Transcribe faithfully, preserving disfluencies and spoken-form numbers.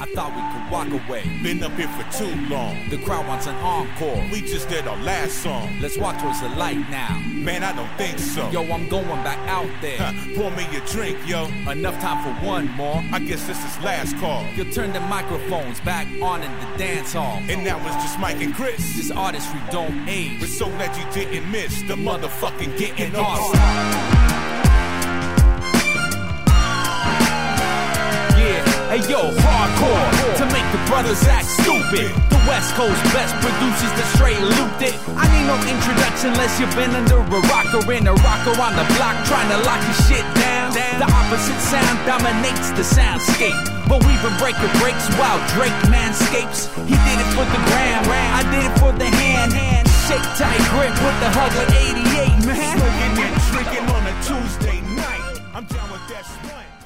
thought we could walk away. Been up here for too long. The crowd wants an encore. We just did our last song. Let's walk towards the light now. Man, I don't think so. Yo, I'm going back out there. Huh, pour me a drink, yo. Enough time for one more. I guess this is last call. You turn the microphones back on in the dance hall. And now it's just Mike and Chris. This artistry don't age. We're so glad you didn't miss the motherfucking getting off. off. Hey yo, hardcore, to make the brothers act stupid. The West Coast best producers that straight looped it. I need no introduction unless you've been under a rock or in a rocker on the block trying to lock your shit down. The opposite sound dominates the soundscape, but we've been breaking breaks while Drake manscapes. He did it for the gram, I did it for the hand. Shake tight grip with the hug of eighty-eight, man. Smoking and drinking on a Tuesday night. I'm down with that slut.